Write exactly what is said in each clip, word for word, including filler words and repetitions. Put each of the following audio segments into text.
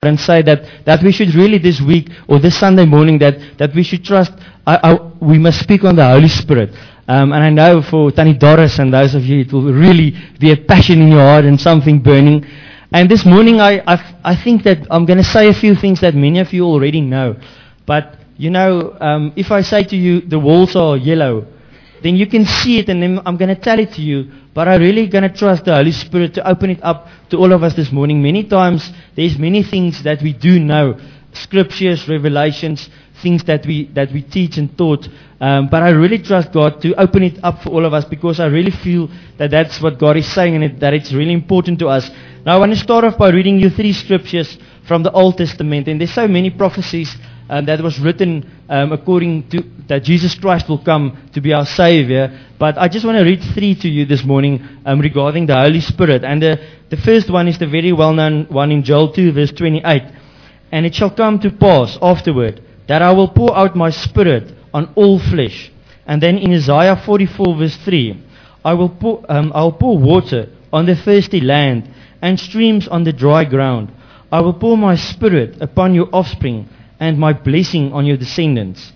and say that, that we should really this week or this Sunday morning that, that we should trust, I, I, we must speak on the Holy Spirit. Um, and I know for Tanny Doris and those of you, it will really be a passion in your heart and something burning. And this morning I, I, I think that I'm going to say a few things that many of you already know. But, you know, um, if I say to you the walls are yellow, then you can see it and then I'm going to tell it to you. But I'm really going to trust the Holy Spirit to open it up to all of us this morning. Many times there's many things that we do know, scriptures, revelations, things that we that we teach and taught. Um, but I really trust God to open it up for all of us because I really feel that that's what God is saying and it, that it's really important to us. Now I want to start off by reading you three scriptures from the Old Testament. And there's so many prophecies um, that was written um, according to that Jesus Christ will come to be our Savior. But I just want to read three to you this morning um, regarding the Holy Spirit. And the, the first one is the very well-known one in Joel two verse twenty-eight. And it shall come to pass afterward that I will pour out my Spirit on all flesh. And then in Isaiah forty-four verse three, I will pour, um, I will pour water on the thirsty land and streams on the dry ground. I will pour my Spirit upon your offspring and my blessing on your descendants.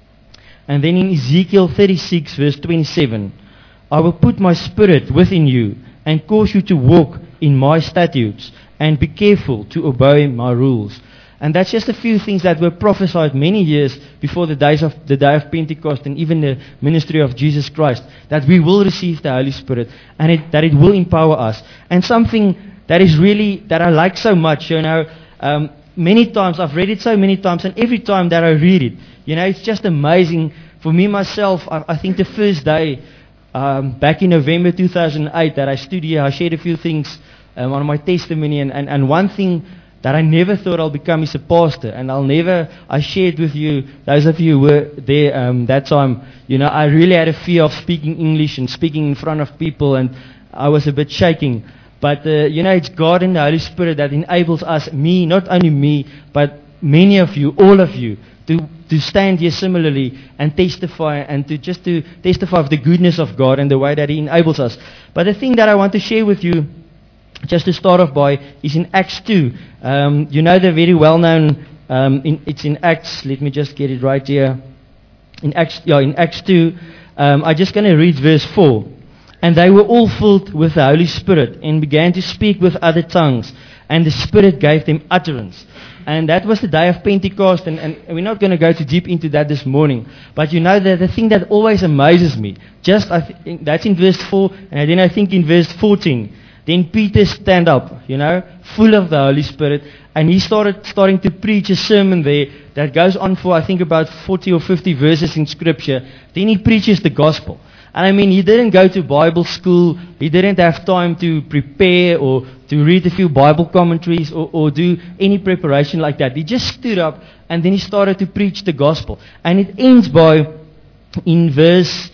And then in Ezekiel thirty-six verse twenty-seven, I will put my Spirit within you and cause you to walk in my statutes and be careful to obey my rules. And that's just a few things that were prophesied many years before the days of the day of Pentecost and even the ministry of Jesus Christ, that we will receive the Holy Spirit and it, that it will empower us. And something that is really, that I like so much, you know, um, many times, I've read it so many times, and every time that I read it, you know, it's just amazing. For me, myself, I, I think the first day, um, back in November two thousand eight, that I stood here, I shared a few things um, on my testimony, and, and, and one thing that I never thought I'll become is a pastor, and I'll never, I shared with you, those of you who were there um, that time, you know, I really had a fear of speaking English and speaking in front of people, and I was a bit shaking. But, uh, you know, it's God and the Holy Spirit that enables us, me, not only me, but many of you, all of you, to, to stand here similarly and testify, and to just to testify of the goodness of God and the way that He enables us. But the thing that I want to share with you, just to start off by, is in Acts two. Um, you know the very well-known, um, in, it's in Acts, let me just get it right here. In Acts, yeah, in Acts two, um, I'm just going to read verse four. And they were all filled with the Holy Spirit and began to speak with other tongues. And the Spirit gave them utterance. And that was the day of Pentecost. And, and we're not going to go too deep into that this morning. But you know, the, the thing that always amazes me, just I th- that's in verse four. And then I think in verse fourteen, then Peter stand up, you know, full of the Holy Spirit. And he started starting to preach a sermon there that goes on for, I think, about forty or fifty verses in Scripture. Then he preaches the gospel. And I mean, he didn't go to Bible school. He didn't have time to prepare or to read a few Bible commentaries or, or do any preparation like that. He just stood up and then he started to preach the gospel. And it ends by, in verse,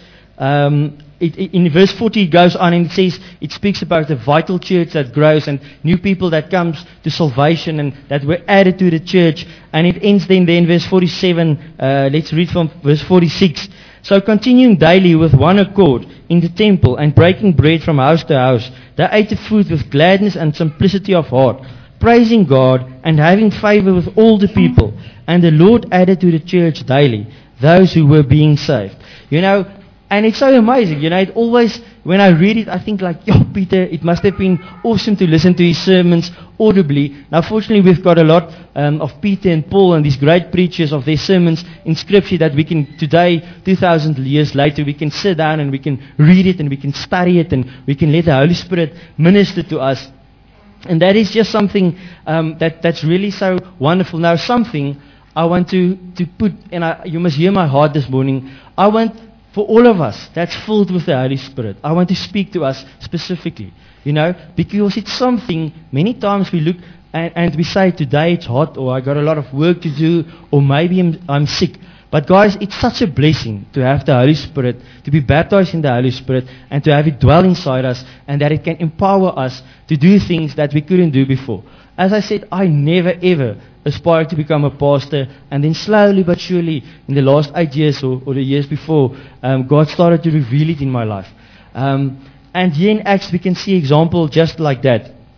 um, it, it, in verse forty it goes on and it says, it speaks about the vital church that grows and new people that comes to salvation and that were added to the church. And it ends then there in verse forty-seven. Uh, let's read from verse forty-six. So continuing daily with one accord in the temple and breaking bread from house to house, they ate the food with gladness and simplicity of heart, praising God and having favor with all the people. And the Lord added to the church daily those who were being saved. You know, and it's so amazing. You know, it always, when I read it, I think like, yo, Peter, it must have been awesome to listen to his sermons audibly. Now, fortunately, we've got a lot um, of Peter and Paul and these great preachers of their sermons in Scripture that we can, today, two thousand years later, we can sit down and we can read it and we can study it and we can let the Holy Spirit minister to us. And that is just something um, that, that's really so wonderful. Now, something I want to, to put, and I, you must hear my heart this morning, I want for all of us that's filled with the Holy Spirit, I want to speak to us specifically, you know, because it's something, many times we look and, and we say, today it's hot, or I got a lot of work to do, or maybe I'm, I'm sick. But guys, it's such a blessing to have the Holy Spirit, to be baptized in the Holy Spirit, and to have it dwell inside us, and that it can empower us to do things that we couldn't do before. As I said, I never ever aspired to become a pastor, and then slowly but surely, in the last eight years or, or the years before, um, God started to reveal it in my life. Um, and here in Acts, we can see example just like that.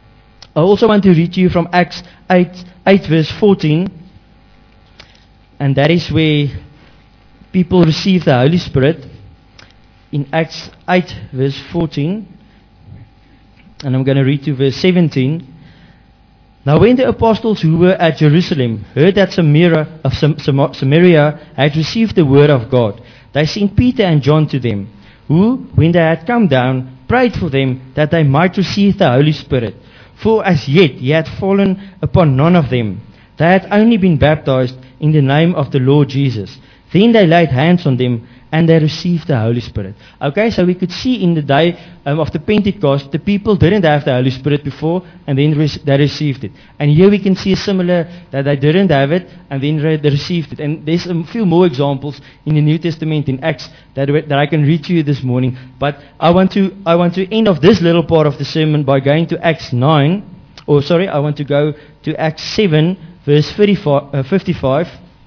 I also want to read to you from Acts eight, eight verse fourteen. And that is where people receive the Holy Spirit. In Acts eight verse fourteen. And I'm going to read to verse seventeen. Now when the apostles who were at Jerusalem heard that Samaria, of Sam, Sam, Samaria had received the word of God, they sent Peter and John to them, who, when they had come down, prayed for them that they might receive the Holy Spirit. For as yet he had fallen upon none of them. They had only been baptized in the name of the Lord Jesus. Then they laid hands on them, and they received the Holy Spirit. Okay, so we could see in the day um, of the Pentecost, the people didn't have the Holy Spirit before, and then re- they received it. And here we can see a similar, that they didn't have it, and then re- they received it. And there's a few more examples in the New Testament, in Acts, that, that I can read to you this morning. But I want to I want to end off this little part of the sermon by going to Acts nine, or sorry, I want to go to Acts seven, verse fifty-five.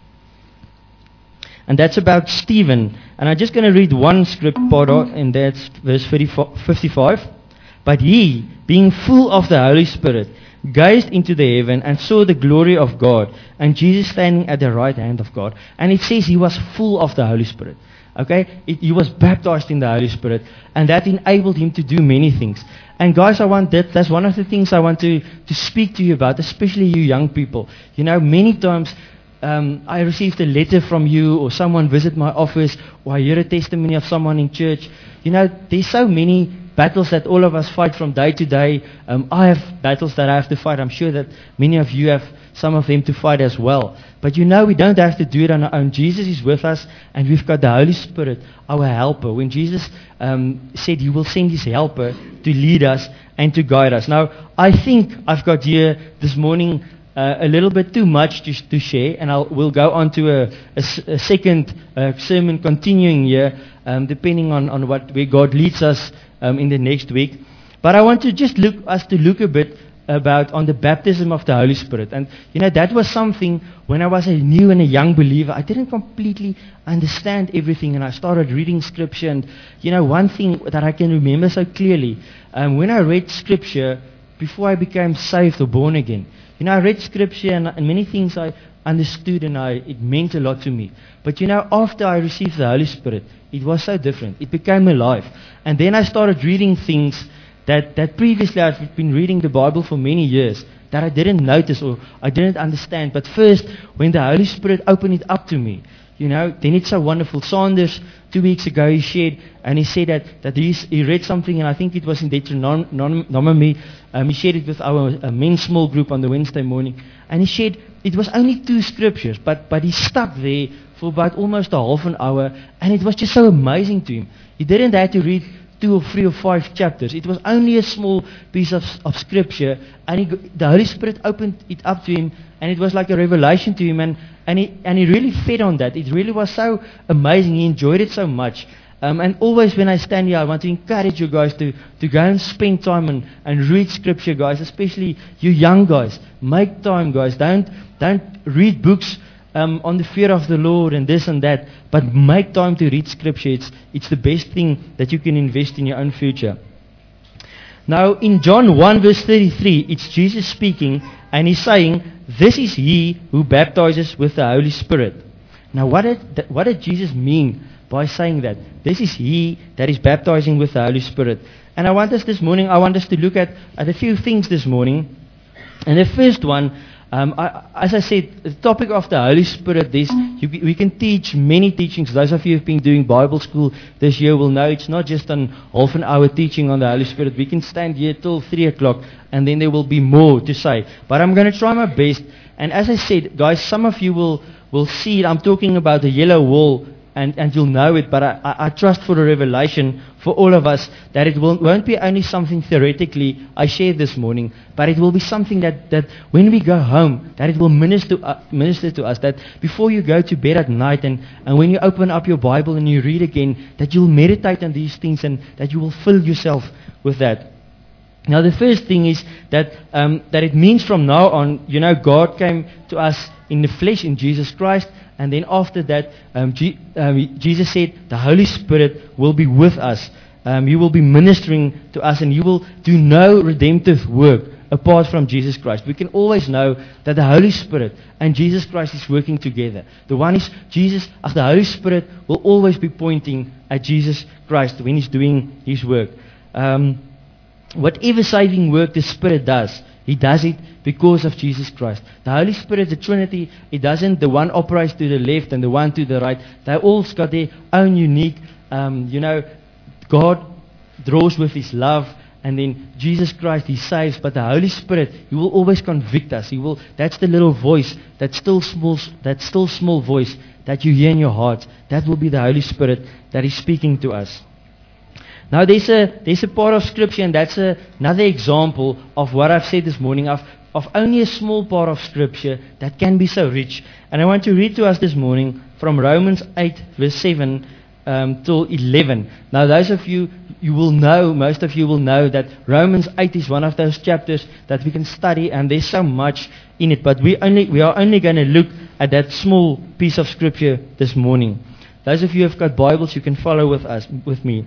And that's about Stephen. And I'm just going to read one script part, and that's verse fifty-five. But he, being full of the Holy Spirit, gazed into the heaven and saw the glory of God, and Jesus standing at the right hand of God. And it says he was full of the Holy Spirit. Okay? It, he was baptized in the Holy Spirit, and that enabled him to do many things. And guys, I want that, that's one of the things I want to, to speak to you about, especially you young people. You know, many times, Um, I received a letter from you, or someone visit my office, or I hear a testimony of someone in church. You know, there's so many battles that all of us fight from day to day. Um, I have battles that I have to fight. I'm sure that many of you have some of them to fight as well. But you know, we don't have to do it on our own. Jesus is with us, and we've got the Holy Spirit, our helper. When Jesus um, said he will send his helper to lead us and to guide us. Now, I think I've got here this morning Uh, a little bit too much to, to share, and I'll, we'll go on to a, a, a second uh, sermon continuing here, um, depending on, on what where God leads us um, in the next week. But I want to just look us to look a bit about on the baptism of the Holy Spirit. And you know, that was something when I was a new and a young believer, I didn't completely understand everything, and I started reading scripture. And you know, one thing that I can remember so clearly, um, when I read scripture before I became saved or born again, you know, I read scripture, and, and many things I understood, and I, it meant a lot to me. But you know, after I received the Holy Spirit, it was so different. It became alive. And then I started reading things that, that previously I've been reading the Bible for many years, that I didn't notice or I didn't understand. But first, when the Holy Spirit opened it up to me, you know, then it's so wonderful. Sanders, two weeks ago, he shared, and he said that, that he's, he read something, and I think it was in Deuteronomy. Um, he shared it with our uh, men's small group on the Wednesday morning. And he shared, it was only two scriptures, but, but he stuck there for about almost a half an hour, and it was just so amazing to him. He didn't have to read two or three or five chapters. It was only a small piece of, of scripture, and he, the Holy Spirit opened it up to him, and it was like a revelation to him, and, and, he, and he really fed on that. It really was so amazing. He enjoyed it so much. Um, and always when I stand here, I want to encourage you guys to, to go and spend time and, and read scripture, guys, especially you young guys. Make time, guys. Don't, don't read books Um, on the fear of the Lord and this and that, but make time to read scripture. It's, it's the best thing that you can invest in your own future. Now in John one verse thirty-three, it's Jesus speaking, and he's saying, "This is he who baptizes with the Holy Spirit." Now what did, what did Jesus mean by saying that? This is he that is baptizing with the Holy Spirit. And I want us this morning, I want us to look at, at a few things this morning. And the first one, Um, I, as I said, the topic of the Holy Spirit, this you, we can teach many teachings. Those of you who have been doing Bible school this year will know it's not just an half an hour teaching on the Holy Spirit. We can stand here till three o'clock, and then there will be more to say. But I'm going to try my best. And as I said, guys, some of you will, will see it. I'm talking about the yellow wall, and, and you'll know it. But I, I, I trust for the revelation for all of us that it will, won't be only something theoretically I shared this morning, but it will be something that, that when we go home, that it will minister, uh, minister to us, that before you go to bed at night, and, and when you open up your Bible and you read again, that you'll meditate on these things, and that you will fill yourself with that. Now the first thing is that um, that it means from now on, you know, God came to us in the flesh in Jesus Christ, and then after that, um, G- um, Jesus said the Holy Spirit will be with us. Um, he will be ministering to us, and He will do no redemptive work apart from Jesus Christ. We can always know that the Holy Spirit and Jesus Christ is working together. The one is Jesus, as the Holy Spirit will always be pointing at Jesus Christ when He's doing His work. Um, whatever saving work the Spirit does, He does it because of Jesus Christ. The Holy Spirit, the Trinity, it doesn't, the one operates to the left and the one to the right. They all got their own unique, um, you know, God draws with His love, and then Jesus Christ, He saves, but the Holy Spirit, He will always convict us. He will, that's the little voice, that still small, that still small voice that you hear in your heart. That will be the Holy Spirit that is speaking to us. Now there's a there's a part of Scripture, and that's a, another example of what I've said this morning, of, of only a small part of Scripture that can be so rich. And I want to read to us this morning from Romans eight, verse seven um, till eleven. Now those of you, you will know, most of you will know that Romans eight is one of those chapters that we can study, and there's so much in it. But we only we are only going to look at that small piece of Scripture this morning. Those of you who have got Bibles, you can follow with us, with me.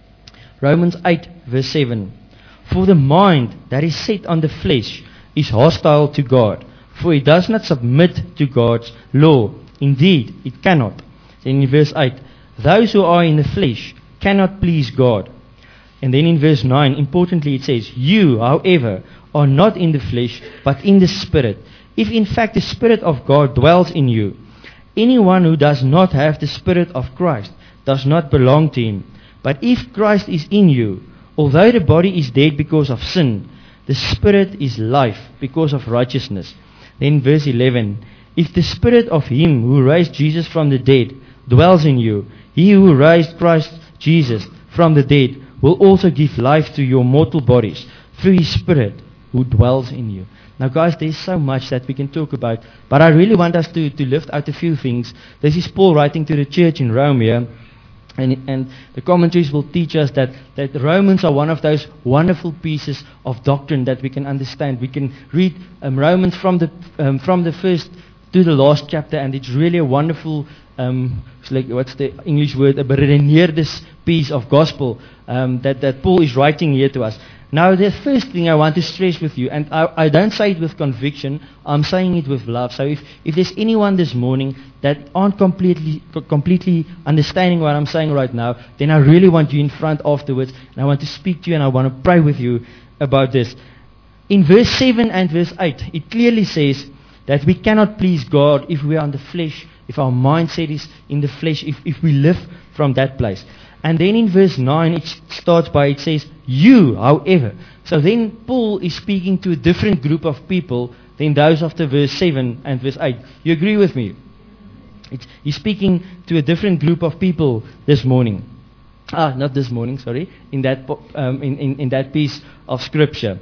Romans eight, verse seven. For the mind that is set on the flesh is hostile to God, for it does not submit to God's law. Indeed, it cannot. Then in verse eight, those who are in the flesh cannot please God. And then in verse nine, importantly it says, you, however, are not in the flesh, but in the Spirit, if in fact the Spirit of God dwells in you. Anyone who does not have the Spirit of Christ does not belong to Him. But if Christ is in you, although the body is dead because of sin, the Spirit is life because of righteousness. Then verse eleven, if the Spirit of Him who raised Jesus from the dead dwells in you, He who raised Christ Jesus from the dead will also give life to your mortal bodies through His Spirit who dwells in you. Now guys, there's so much that we can talk about, but I really want us to, to lift out a few things. This is Paul writing to the church in Rome here. And, and the commentaries will teach us that, that the Romans are one of those wonderful pieces of doctrine that we can understand. We can read um, Romans from the um, from the first to the last chapter, and it's really a wonderful, um, it's like, what's the English word, a beredeneerde piece of gospel um, that, that Paul is writing here to us. Now, the first thing I want to stress with you, and I, I don't say it with conviction, I'm saying it with love. So if, if there's anyone this morning that aren't completely completely understanding what I'm saying right now, then I really want you in front afterwards, and I want to speak to you, and I want to pray with you about this. In verse seven and verse eight, it clearly says that we cannot please God if we are in the flesh, if our mindset is in the flesh, if, if we live from that place. And then in verse nine, it starts by, it says, you, however. So then Paul is speaking to a different group of people than those of the verse seven and verse eight. You agree with me? It's, he's speaking to a different group of people this morning. Ah, not this morning, sorry. In that, um, in, in, in that piece of Scripture.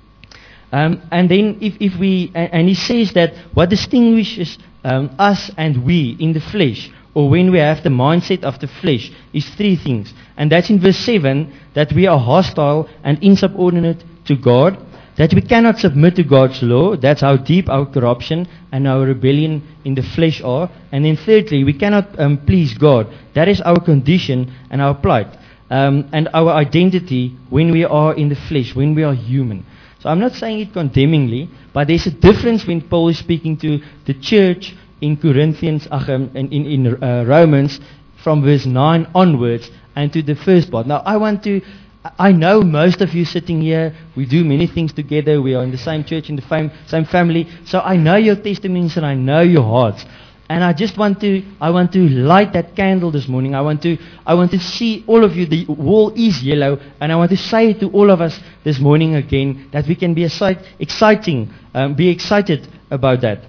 Um, and then if, if we, and, and he says that what distinguishes um, us and we in the flesh, or when we have the mindset of the flesh, is three things. And that's in verse seven, that we are hostile and insubordinate to God, that we cannot submit to God's law. That's how deep our corruption and our rebellion in the flesh are. And then thirdly, we cannot um, please God. That is our condition and our plight, um, and our identity when we are in the flesh, when we are human. So I'm not saying it condemningly, but there's a difference when Paul is speaking to the church in Corinthians, uh, in, in, in uh, Romans, from verse nine onwards, and to the first part. Now, I want to, I know most of you sitting here, we do many things together, we are in the same church, in the fam- same family, so I know your testimonies and I know your hearts. And I just want to, I want to light that candle this morning. I want to, I want to see all of you. The wall is yellow, and I want to say to all of us this morning again that we can be exciting, um, be excited about that.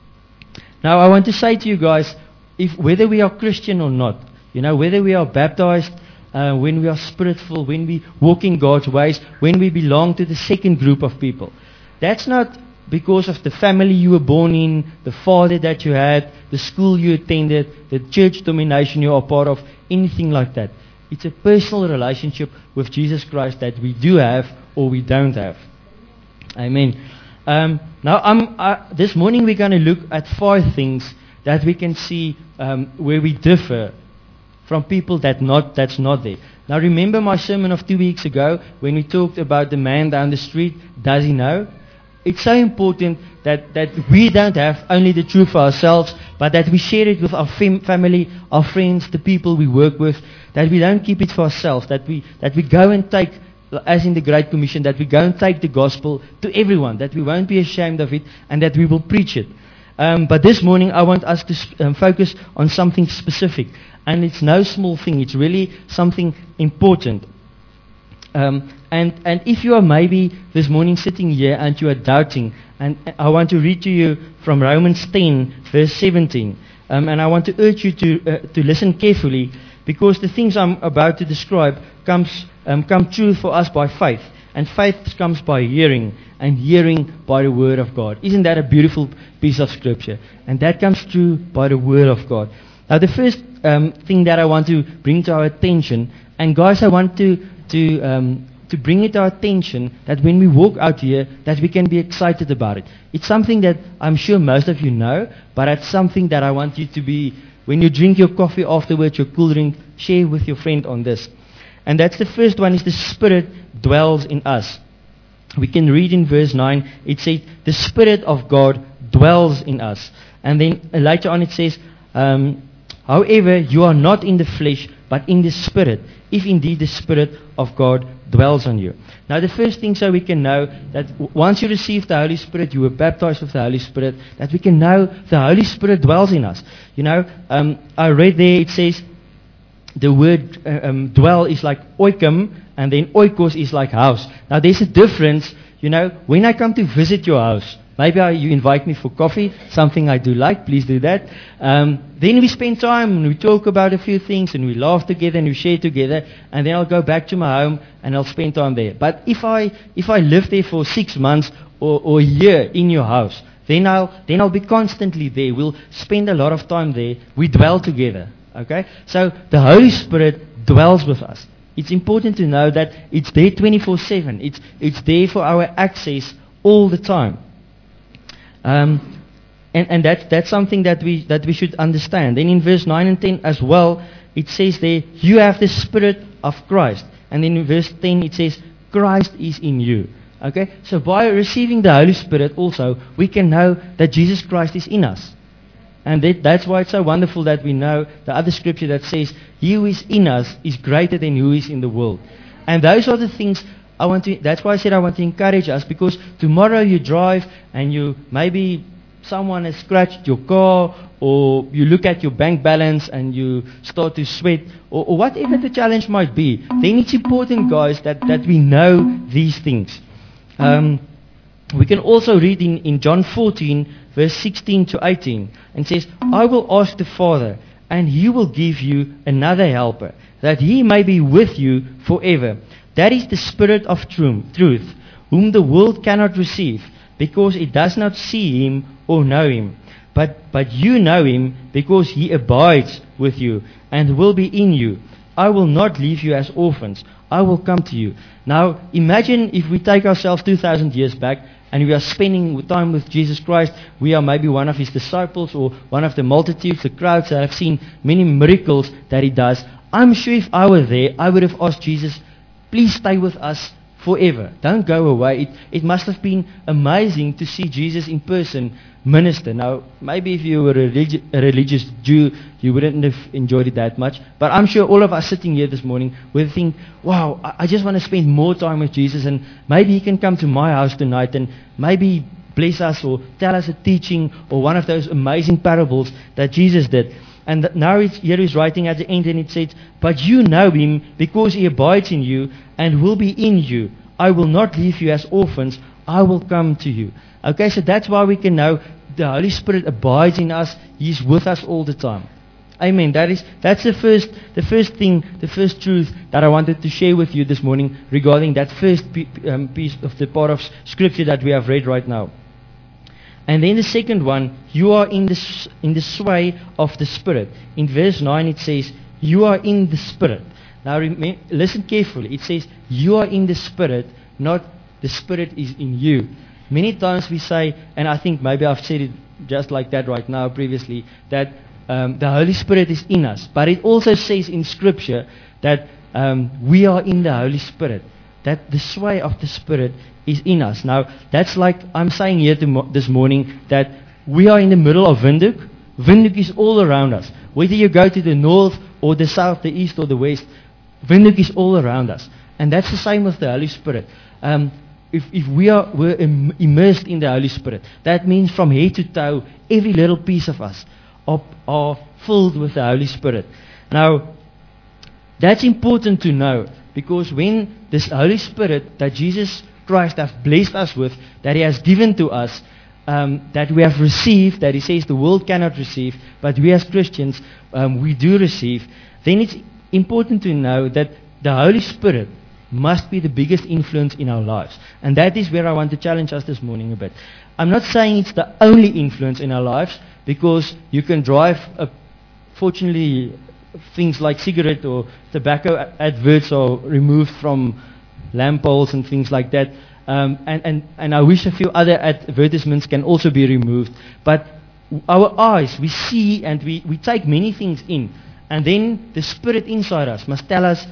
Now, I want to say to you guys, if whether we are Christian or not, you know, whether we are baptized, uh, when we are spirit-filled, when we walk in God's ways, when we belong to the second group of people, that's not because of the family you were born in, the father that you had, the school you attended, the church domination you are part of, anything like that. It's a personal relationship with Jesus Christ that we do have or we don't have. Amen. Um, now, I'm, uh, this morning we're going to look at five things that we can see um, where we differ from people that not that's not there. Now remember my sermon of two weeks ago when we talked about the man down the street, does he know? It's so important that, that we don't have only the truth for ourselves, but that we share it with our fam- family, our friends, the people we work with, that we don't keep it for ourselves, that we that we go and take, as in the Great Commission, that we go and take the gospel to everyone, that we won't be ashamed of it, and that we will preach it. Um, but this morning I want us to sp- um, focus on something specific. And it's no small thing. It's really something important. Um, and, and if you are maybe this morning sitting here and you are doubting, and I want to read to you from Romans ten, verse seventeen. Um, and I want to urge you to uh, to listen carefully, because the things I'm about to describe comes um, come true for us by faith. And faith comes by hearing, and hearing by the Word of God. Isn't that a beautiful piece of Scripture? And that comes true by the Word of God. Now the first um, thing that I want to bring to our attention, and guys, I want to to um, to bring it to our attention that when we walk out here, that we can be excited about it. It's something that I'm sure most of you know, but it's something that I want you to be, when you drink your coffee afterwards, your cool drink, share with your friend on this. And that's the first one, is the Spirit dwells in us. We can read in verse nine, it says, the Spirit of God dwells in us. And then uh, later on it says, um, however, you are not in the flesh, but in the Spirit, if indeed the Spirit of God dwells on you. Now the first thing, so we can know that w- once you receive the Holy Spirit, you were baptized with the Holy Spirit, that we can know the Holy Spirit dwells in us. You know, um, I read there, it says, the word uh, um, dwell is like oikum, and then oikos is like house. Now there's a difference, you know, when I come to visit your house, maybe I, you invite me for coffee, something I do like, please do that. Um, then we spend time and we talk about a few things and we laugh together and we share together, and then I'll go back to my home and I'll spend time there. But if I if I live there for six months or, or a year in your house, then I'll then I'll be constantly there. We'll spend a lot of time there. We dwell together. Okay? So the Holy Spirit dwells with us. It's important to know that it's there twenty-four seven. It's it's there for our access all the time. Um, and and that's that's something that we that we should understand. Then in verse nine and ten as well, it says there, you have the Spirit of Christ. And then in verse ten it says, Christ is in you. Okay? So by receiving the Holy Spirit also, we can know that Jesus Christ is in us. And that, that's why it's so wonderful that we know the other scripture that says, he who is in us is greater than who is in the world. And those are the things I want to, that's why I said I want to encourage us, because tomorrow you drive and you, maybe someone has scratched your car, or you look at your bank balance and you start to sweat, or, or whatever the challenge might be. Then it's important, guys, that, that we know these things. Um, we can also read in, in John fourteen, verse sixteen to eighteen, and says, I will ask the Father, and he will give you another helper, that he may be with you forever. That is the Spirit of truth, whom the world cannot receive, because it does not see him or know him. But, but you know him, because he abides with you, and will be in you. I will not leave you as orphans. I will come to you. Now, imagine if we take ourselves two thousand years back, and we are spending time with Jesus Christ. We are maybe one of his disciples, or one of the multitudes, the crowds that have seen many miracles that he does. I'm sure if I were there, I would have asked Jesus, please stay with us forever. Don't go away. It, it must have been amazing to see Jesus in person minister. Now, maybe if you were a, religi- a religious Jew, you wouldn't have enjoyed it that much. But I'm sure all of us sitting here this morning would think, wow, I, I just want to spend more time with Jesus, and maybe he can come to my house tonight and maybe bless us or tell us a teaching or one of those amazing parables that Jesus did. And th- now it's, here he's writing at the end, and it says, but you know him because he abides in you and will be in you. I will not leave you as orphans. I will come to you. Okay, so that's why we can know the Holy Spirit abides in us. He's with us all the time. Amen. That is, that's the first, the first thing, the first truth that I wanted to share with you this morning regarding that first p- um, piece of the part of Scripture that we have read right now. And then the second one, you are in the, in the sway of the Spirit. In verse nine it says, you are in the Spirit. Now rem- listen carefully. It says, you are in the Spirit, not the Spirit is in you. Many times we say, and I think maybe I've said it just like that right now previously, that um, the Holy Spirit is in us. But it also says in Scripture that um, we are in the Holy Spirit. That the sway of the Spirit is in us. Now, that's like I'm saying here to, this morning that we are in the middle of Windhoek. Windhoek is all around us. Whether you go to the north or the south, the east or the west, Windhoek is all around us. And that's the same with the Holy Spirit. Um, if, if we are we're im- immersed in the Holy Spirit, that means from head to toe, every little piece of us are, are filled with the Holy Spirit. Now, that's important to know, because when this Holy Spirit that Jesus Christ has blessed us with, that He has given to us, um, that we have received, that He says the world cannot receive, but we as Christians, um, we do receive, then it's important to know that the Holy Spirit must be the biggest influence in our lives. And that is where I want to challenge us this morning a bit. I'm not saying it's the only influence in our lives, because you can drive, a, fortunately, things like cigarette or tobacco adverts are removed from lamp poles and things like that. Um, and, and, and I wish a few other advertisements can also be removed. But our eyes, we see and we, we take many things in. And then the Spirit inside us must tell us,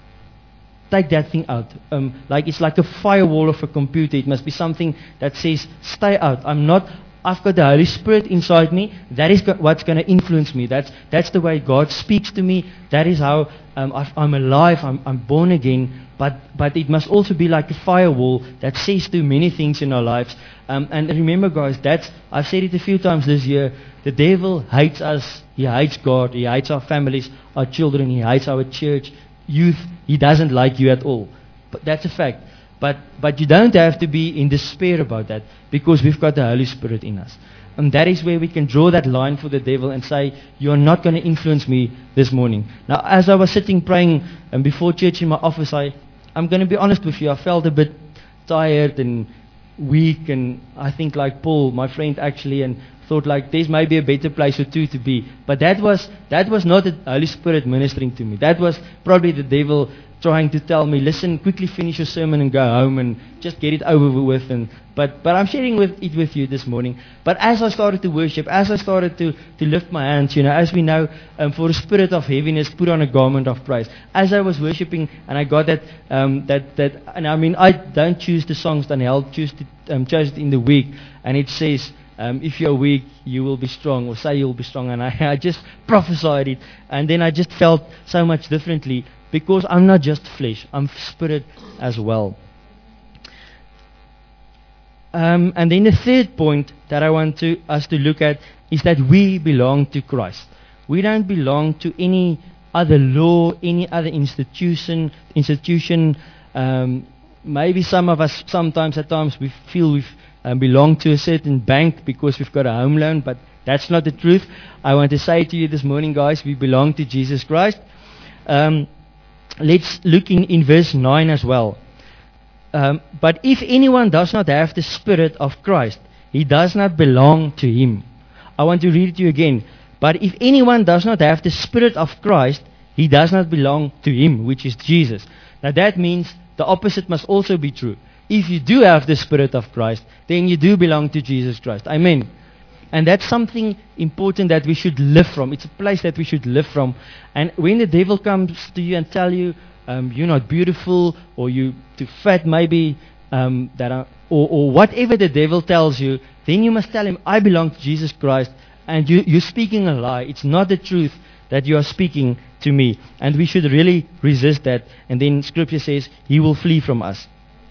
take that thing out. Um, like it's like a firewall of a computer. It must be something that says, stay out. I'm not, I've got the Holy Spirit inside me. That is go- what's going to influence me. That's that's the way God speaks to me. That is how um, I've, I'm alive. I'm, I'm born again. But but it must also be like a firewall that says to many things in our lives. Um, and remember, guys, that's I've said it a few times this year. The devil hates us. He hates God. He hates our families, our children. He hates our church, youth. He doesn't like you at all. But that's a fact. But but you don't have to be in despair about that, because we've got the Holy Spirit in us. And that is where we can draw that line for the devil and say, you're not going to influence me this morning. Now, as I was sitting praying um, before church in my office, I, I'm going to be honest with you, I felt a bit tired and weak, and I think like Paul, my friend actually, and thought like there's maybe a better place or two to be. But that was that was not the Holy Spirit ministering to me. That was probably the devil trying to tell me, listen, quickly finish your sermon and go home and just get it over with. And but but I'm sharing with it with you this morning. But as I started to worship, as I started to, to lift my hands, you know, as we know, um, for a spirit of heaviness, put on a garment of praise. As I was worshiping, and I got that um, that that, and I mean, I don't choose the songs. Daniel choose to, um, chose it in the week, and it says, Um, if you're weak, you will be strong, or say you'll be strong. And I, I just prophesied it, and then I just felt so much differently, because I'm not just flesh, I'm spirit as well. Um, and then the third point that I want to, us to look at is that we belong to Christ. We don't belong to any other law, any other institution. Institution. Um, maybe some of us, sometimes at times, we feel we've Um, belong to a certain bank because we've got a home loan, but that's not the truth. I want to say to you this morning, guys, we belong to Jesus Christ. Um, let's look in, in verse nine as well. Um, but if anyone does not have the Spirit of Christ, he does not belong to Him. I want to read it to you again. But if anyone does not have the Spirit of Christ, he does not belong to Him, which is Jesus. Now that means the opposite must also be true. If you do have the Spirit of Christ, then you do belong to Jesus Christ. Amen. And that's something important that we should live from. It's a place that we should live from. And when the devil comes to you and tell you um, you're not beautiful, or you're too fat maybe, um, that are, or, or whatever the devil tells you, then you must tell him, I belong to Jesus Christ, and you, you're speaking a lie. It's not the truth that you are speaking to me. And we should really resist that. And then Scripture says He will flee from us.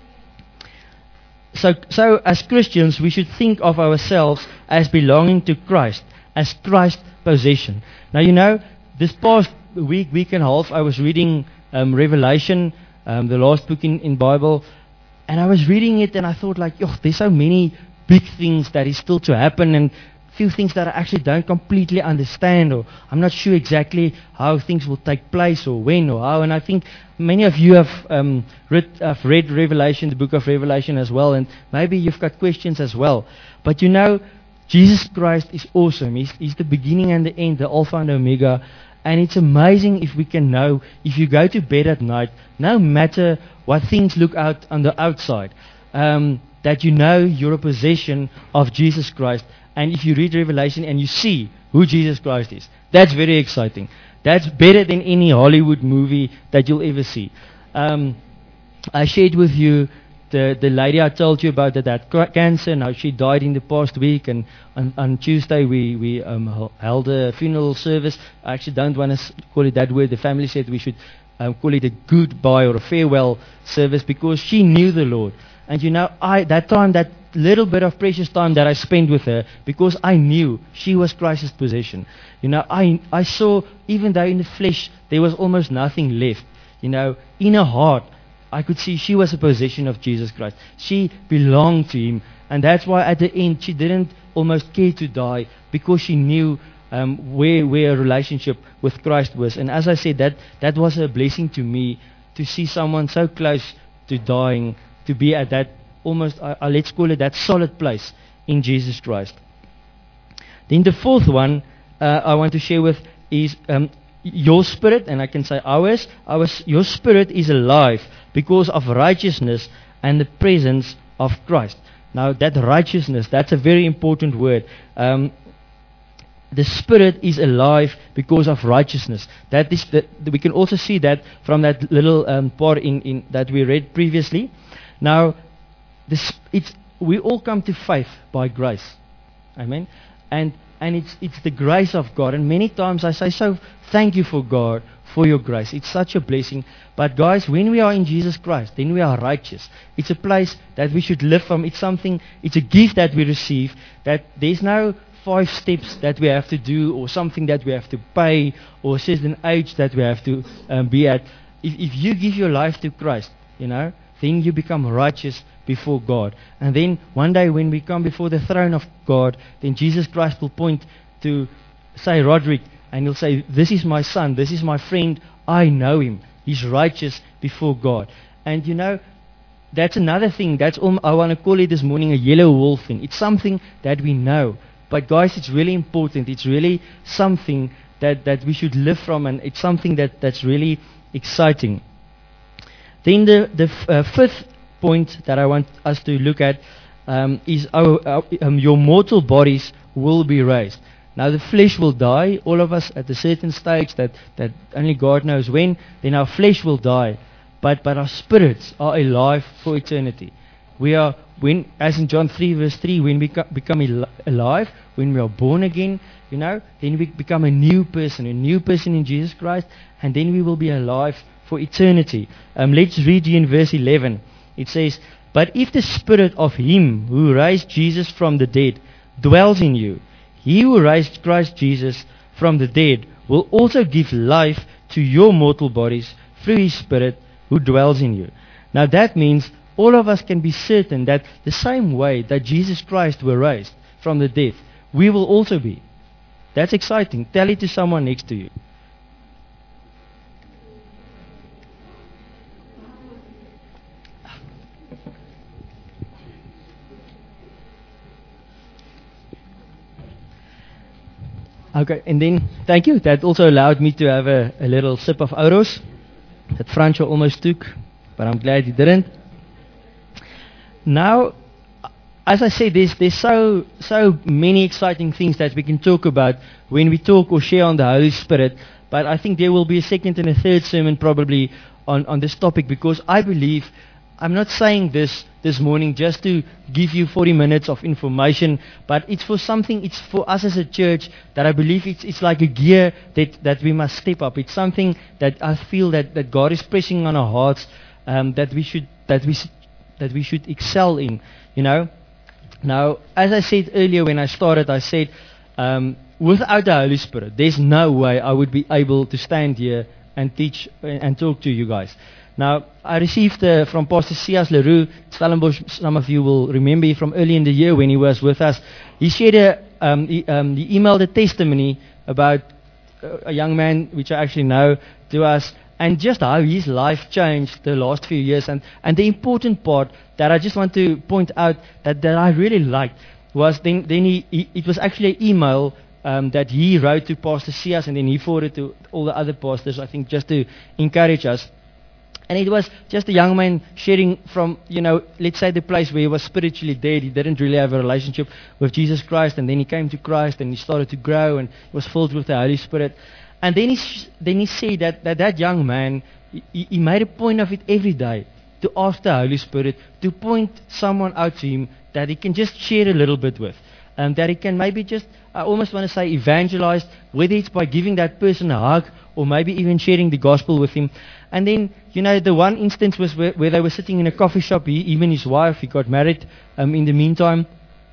So, so as Christians, we should think of ourselves as belonging to Christ, as Christ's possession. Now, you know, this past week, week and a half, I was reading um, Revelation, um, the last book in, in Bible, and I was reading it, and I thought, like, oh, there's so many big things that is still to happen, and few things that I actually don't completely understand, or I'm not sure exactly how things will take place, or when, or how. And I think many of you have um, read, have read Revelation, the book of Revelation as well, and maybe you've got questions as well. But you know, Jesus Christ is awesome. He's, he's the beginning and the end, the Alpha and Omega. And it's amazing if we can know, if you go to bed at night, no matter what things look out on the outside, um, that you know you're a possession of Jesus Christ. and if you read Revelation and you see who Jesus Christ is, that's very exciting. That's better than any Hollywood movie that you'll ever see. Um, I shared with you the, the lady I told you about that had ca- cancer. Now she died in the past week, and on, on Tuesday we, we um, held a funeral service. I actually don't want to call it that word. The family said we should um, call it a goodbye or a farewell service, because she knew the Lord. And you know, I that time, that little bit of precious time that I spent with her, because I knew she was Christ's possession. You know, I I saw, even though in the flesh there was almost nothing left, you know, in her heart, I could see she was a possession of Jesus Christ. She belonged to Him. And that's why at the end she didn't almost care to die, because she knew um, where, where a relationship with Christ was. And as I said, that, that was a blessing to me, to see someone so close to dying, to be at that almost, uh, uh, let's call it that solid place in Jesus Christ. Then the fourth one uh, I want to share with is um, your spirit, and I can say ours, ours, your spirit is alive because of righteousness and the presence of Christ. Now that righteousness, that's a very important word. Um, the spirit is alive because of righteousness. That is, the, we can also see that from that little um, part in, in that we read previously. Now, this, it's, we all come to faith by grace. Amen. And and it's it's the grace of God. And many times I say, so thank you for God, for your grace. It's such a blessing. But guys, when we are in Jesus Christ, then we are righteous. It's a place that we should live from. It's something, it's a gift that we receive, that there's no five steps that we have to do, or something that we have to pay, or a certain age that we have to um, be at. If, if you give your life to Christ, you know, then you become righteous before God. And then one day when we come before the throne of God, then Jesus Christ will point to, say, Roderick, and he'll say, this is my son, this is my friend, I know him. He's righteous before God. And you know, that's another thing. That's all I want to call it this morning, a yellow wool thing. It's something that we know. But guys, it's really important. It's really something that, that we should live from, and it's something that, that's really exciting. Then the, the f- uh, fifth point that I want us to look at um, is our, our, um, your mortal bodies will be raised. Now the flesh will die, all of us at a certain stage that, that only God knows when, then our flesh will die. But but our spirits are alive for eternity. We are, when, as in John three verse three, when we co- become al- alive, when we are born again, you know, then we become a new person, a new person in Jesus Christ, and then we will be alive for eternity. Um, let's read in verse eleven. It says, but if the spirit of him who raised Jesus from the dead dwells in you, he who raised Christ Jesus from the dead will also give life to your mortal bodies through his spirit who dwells in you. Now that means all of us can be certain that the same way that Jesus Christ was raised from the dead, we will also be. That's exciting. Tell it to someone next to you. Okay, and then, thank you. That also allowed me to have a, a little sip of Oros that Franco almost took, but I'm glad he didn't. Now, as I said, there's, there's so, so many exciting things that we can talk about when we talk or share on the Holy Spirit, but I think there will be a second and a third sermon probably on, on this topic, because I believe, I'm not saying this this morning just to give you forty minutes of information, but it's for something, it's for us as a church that I believe it's it's like a gear that, that we must step up. It's something that I feel that, that God is pressing on our hearts, um, that we should that we that we should excel in. You know. Now, as I said earlier when I started, I said um, without the Holy Spirit, there's no way I would be able to stand here and teach and talk to you guys. Now, I received uh, from Pastor C S Leroux, Stellenbosch, some of you will remember from early in the year when he was with us. He shared a, um, he, um, he emailed a testimony about uh, a young man, which I actually know, to us, and just how his life changed the last few years. And, and the important part that I just want to point out that, that I really liked was then, then he, he, it was actually an email um, that he wrote to Pastor C S, and then he forwarded to all the other pastors, I think, just to encourage us. And it was just a young man sharing from, you know, let's say the place where he was spiritually dead. He didn't really have a relationship with Jesus Christ. And then he came to Christ and he started to grow and he was filled with the Holy Spirit. And then he, sh- then he said that, that that young man, he, he made a point of it every day to ask the Holy Spirit to point someone out to him that he can just share a little bit with. Um, that he can maybe just, I almost want to say evangelize, whether it's by giving that person a hug or maybe even sharing the gospel with him. And then, you know, the one instance was where, where they were sitting in a coffee shop, he, even his wife, he got married um, in the meantime.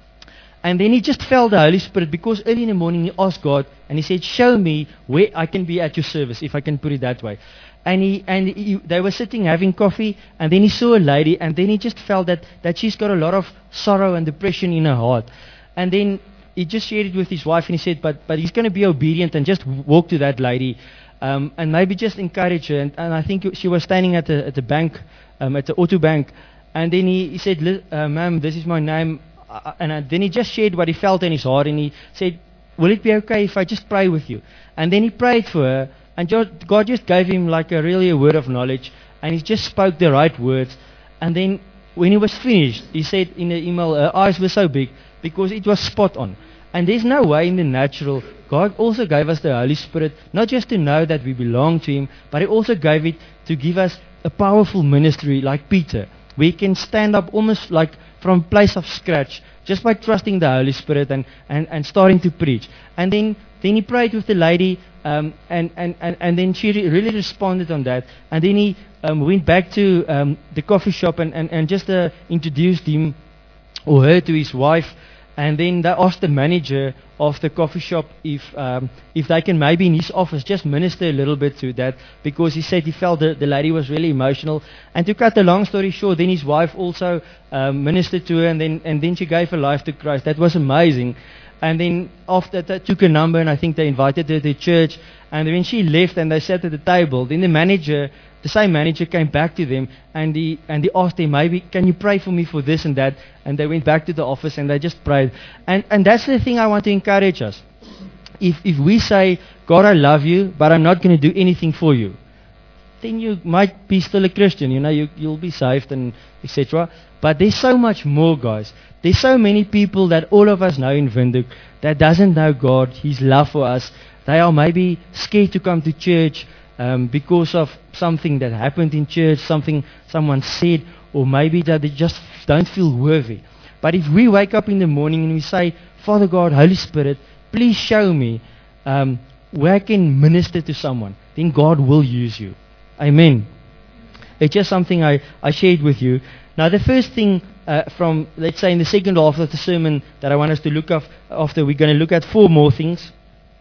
And then he just felt the Holy Spirit because early in the morning he asked God and he said, show me where I can be at your service, if I can put it that way. And he and he, they were sitting having coffee, and then he saw a lady, and then he just felt that, that she's got a lot of sorrow and depression in her heart. And then he just shared it with his wife, and he said, but but he's going to be obedient and just walk to that lady, um, and maybe just encourage her. And, and I think she was standing at the at the bank, um, at the auto bank, and then he, he said, uh, ma'am, this is my name. Uh, and uh, then he just shared what he felt in his heart, and he said, will it be okay if I just pray with you? And then he prayed for her, and God just gave him like a really a word of knowledge, and he just spoke the right words. And then when he was finished, he said in the email, her eyes were so big because it was spot on. And there's no way in the natural. God also gave us the Holy Spirit, not just to know that we belong to Him, but He also gave it to give us a powerful ministry like Peter. We can stand up almost like from a place of scratch just by trusting the Holy Spirit and, and, and starting to preach. And then, then he prayed with the lady, um, and, and, and, and then she re- really responded on that. And then he um, went back to um, the coffee shop and, and, and just uh, introduced him or her to his wife. And then they asked the manager of the coffee shop if um, if they can maybe in his office just minister a little bit to that, because he said he felt the, the lady was really emotional. And to cut the long story short, then his wife also um, ministered to her, and then and then she gave her life to Christ. That was amazing. And then after that, took a number, and I think they invited her to church. And when she left and they sat at the table, then the manager, the same manager came back to them, and he and he asked them, maybe, can you pray for me for this and that? And they went back to the office and they just prayed. And and that's the thing I want to encourage us. If if we say, God, I love you, but I'm not going to do anything for you, then you might be still a Christian. You know, you you'll be saved and et cetera. But there's so much more, guys. There's so many people that all of us know in Windhoek that doesn't know God, His love for us. They are maybe scared to come to church um, because of something that happened in church, something someone said, or maybe that they just don't feel worthy. But if we wake up in the morning and we say, Father God, Holy Spirit, please show me um, where I can minister to someone, then God will use you. Amen. It's just something I, I shared with you. Now, the first thing uh, from, let's say, in the second half of the sermon that I want us to look at, after we're going to look at four more things,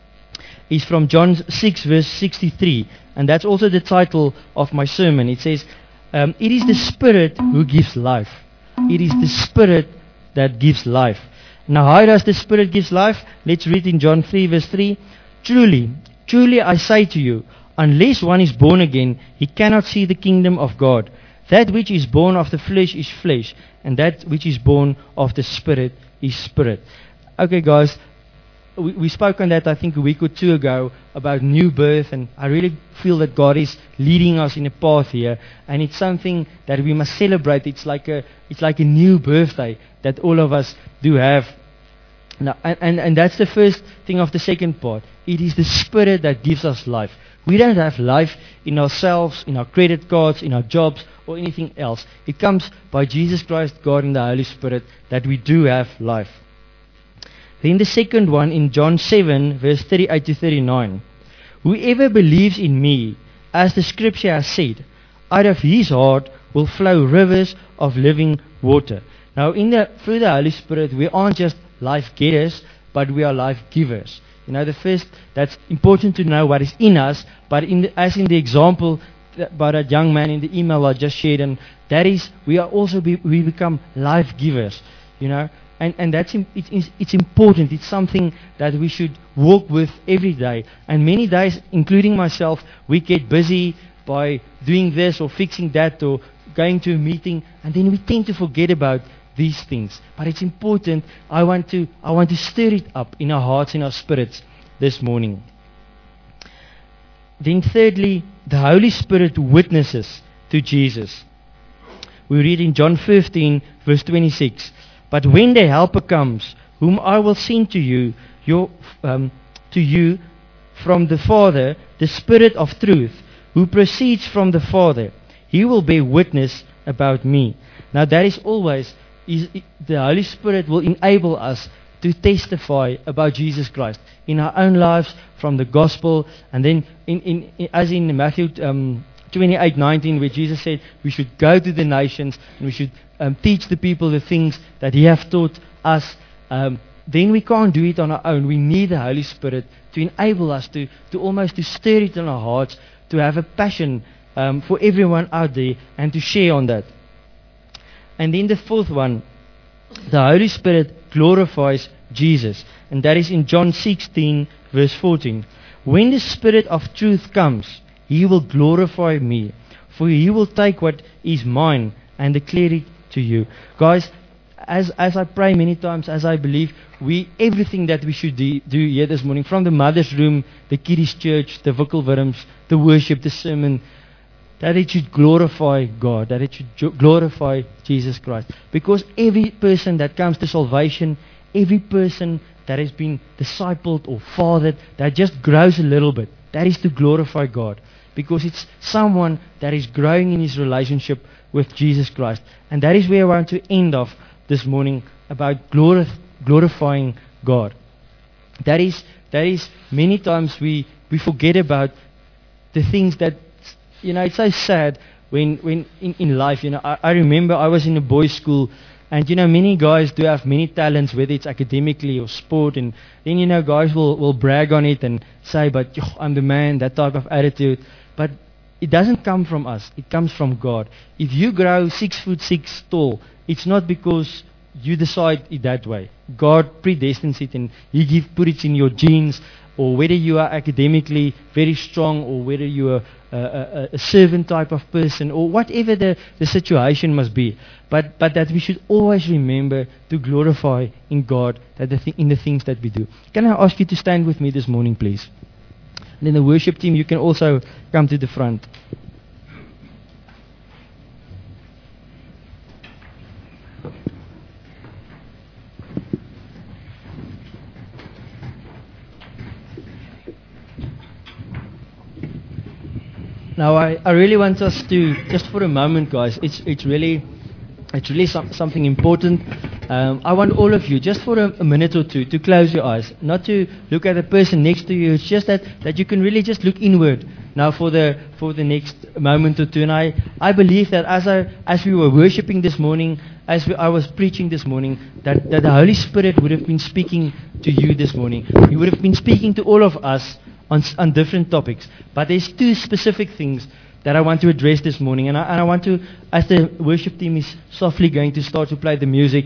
is from John six, verse sixty-three. And that's also the title of my sermon. It says, um, it is the Spirit who gives life. It is the Spirit that gives life. Now, how does the Spirit give life? Let's read in John three, verse three. Truly, truly I say to you, unless one is born again, he cannot see the kingdom of God. That which is born of the flesh is flesh, and that which is born of the Spirit is spirit. Okay, guys, we, we spoke on that, I think, a week or two ago about new birth, and I really feel that God is leading us in a path here, and it's something that we must celebrate. It's like a, it's like a new birthday that all of us do have. Now, and, and, and that's the first thing of the second part. It is the Spirit that gives us life. We don't have life in ourselves, in our credit cards, in our jobs, or anything else. It comes by Jesus Christ, God, and the Holy Spirit that we do have life. Then the second one in John seven, verse thirty-eight to thirty-nine. Whoever believes in me, as the scripture has said, out of his heart will flow rivers of living water. Now, in the, through the Holy Spirit, we aren't just life getters, but we are life givers. You know, the first, that's important to know what is in us, but in the, as in the example by that young man in the email I just shared, and that is, we are also, be, we become life givers, you know, and, and that's, it's, it's important. It's something that we should walk with every day. And many days, including myself, we get busy by doing this or fixing that or going to a meeting, and then we tend to forget about these things. But it's important. I want to I want to stir it up in our hearts, in our spirits this morning. Then thirdly, the Holy Spirit witnesses to Jesus. We read in John fifteen, verse twenty-six, "But when the Helper comes, whom I will send to you, your, um, to you from the Father, the Spirit of truth, who proceeds from the Father, He will bear witness about me." Now that is always, is, the Holy Spirit will enable us to testify about Jesus Christ in our own lives from the gospel, and then in, in, in as in Matthew um, twenty-eight nineteen, where Jesus said we should go to the nations and we should um, teach the people the things that He has taught us. Um, then we can't do it on our own. We need the Holy Spirit to enable us to, to almost to stir it in our hearts, to have a passion um, for everyone out there and to share on that. And then the fourth one, the Holy Spirit glorifies Jesus. And that is in John sixteen, verse fourteen. "When the Spirit of truth comes, He will glorify me, for He will take what is mine and declare it to you." Guys, as as I pray many times, as I believe, we everything that we should do, do here this morning, from the mother's room, the kiddies church, the Wikkelwurms, the worship, the sermon, that it should glorify God, that it should jo- glorify Jesus Christ. Because every person that comes to salvation, every person that has been discipled or fathered, that just grows a little bit, that is to glorify God. Because it's someone that is growing in his relationship with Jesus Christ. And that is where I want to end off this morning, about glorif- glorifying God. That is, that is many times we, we forget about the things that, you know, it's so sad when, when in, in life, you know, I, I remember I was in a boys' school, and, you know, many guys do have many talents, whether it's academically or sport, and then, you know, guys will, will brag on it and say, but yo, I'm the man, that type of attitude. But it doesn't come from us, it comes from God. If you grow six foot six tall, it's not because you decide it that way. God predestines it, and He give, put it in your genes, or whether you are academically very strong, or whether you are a, a, a servant type of person, or whatever the, the situation must be. But but that we should always remember to glorify in God, that the th- in the things that we do. Can I ask you to stand with me this morning, please? And then the worship team, you can also come to the front. Now, I, I really want us to, just for a moment, guys, it's it's really it's really some, something important. Um, I want all of you, just for a, a minute or two, to close your eyes, not to look at the person next to you. It's just that, that you can really just look inward now for the for the next moment or two. And I, I believe that as I as we were worshiping this morning, as we, I was preaching this morning, that, that the Holy Spirit would have been speaking to you this morning. He would have been speaking to all of us on, on different topics. But there's two specific things that I want to address this morning. And I, and I want to, as the worship team is softly going to start to play the music,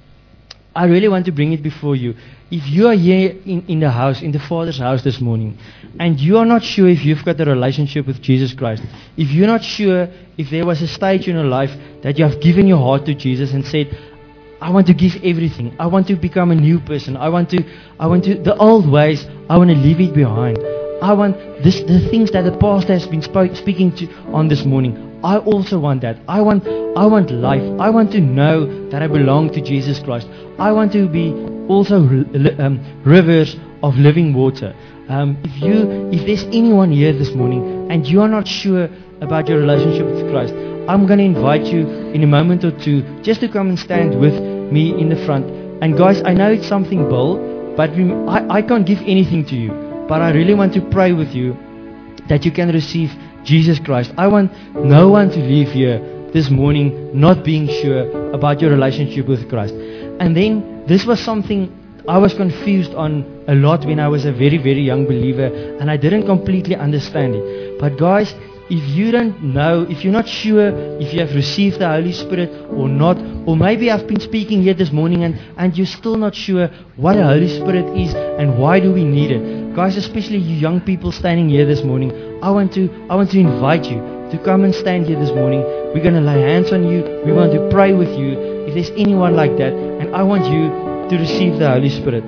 I really want to bring it before you. If you are here in, in the house, in the Father's house this morning, and you are not sure if you've got a relationship with Jesus Christ, if you're not sure if there was a stage in your life that you have given your heart to Jesus and said, I want to give everything. I want to become a new person. I want to, I want to, the old ways, I want to leave it behind. I want this, the things that the pastor has been sp- speaking to on this morning. I also want that. I want, I want life. I want to know that I belong to Jesus Christ. I want to be also um, rivers of living water. Um, if you, if there's anyone here this morning and you are not sure about your relationship with Christ, I'm going to invite you in a moment or two just to come and stand with me in the front. And guys, I know it's something bold, but we, I, I can't give anything to you. But I really want to pray with you that you can receive Jesus Christ. I want no one to leave here this morning not being sure about your relationship with Christ. And then this was something I was confused on a lot when I was a very, very young believer, and I didn't completely understand it. But guys, if you don't know, if you're not sure if you have received the Holy Spirit or not, or maybe I've been speaking here this morning and, and you're still not sure what the Holy Spirit is and why do we need it. Guys, especially you young people standing here this morning, I want to I want to invite you to come and stand here this morning. We're going to lay hands on you. We want to pray with you. If there's anyone like that, and I want you to receive the Holy Spirit.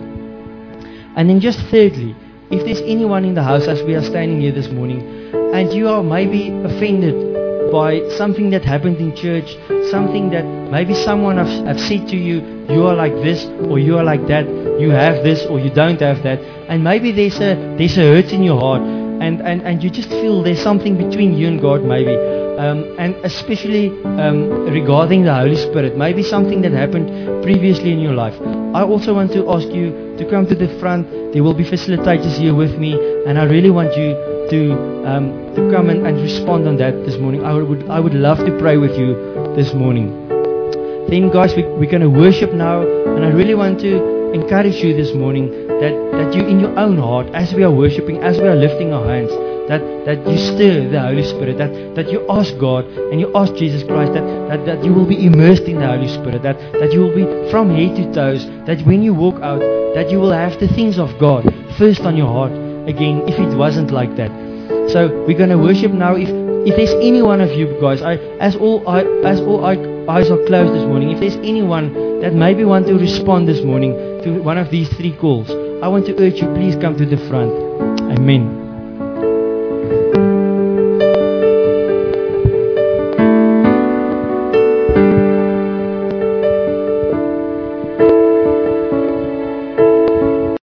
And then just thirdly, if there's anyone in the house as we are standing here this morning, and you are maybe offended by something that happened in church, something that maybe someone have, have said to you, you are like this or you are like that, you have this or you don't have that, and maybe there's a there's a hurt in your heart, and, and, and you just feel there's something between you and God maybe, um, and especially um, regarding the Holy Spirit, maybe something that happened previously in your life. I also want to ask you to come to the front. There will be facilitators here with me, and I really want you to um, to come and, and respond on that this morning. I would I would love to pray with you this morning. Then guys, we, we're going to worship now, and I really want to encourage you this morning that, that you in your own heart, as we are worshiping, as we are lifting our hands, that, that you stir the Holy Spirit, that, that you ask God and you ask Jesus Christ that, that, that you will be immersed in the Holy Spirit, that, that you will be from head to toes, that when you walk out, that you will have the things of God first on your heart again, if it wasn't like that. So we're going to worship now. If if there's any one of you guys, I, as all I, as all I, eyes are closed this morning, if there's anyone that maybe want to respond this morning to one of these three calls, I want to urge you, please come to the front. Amen.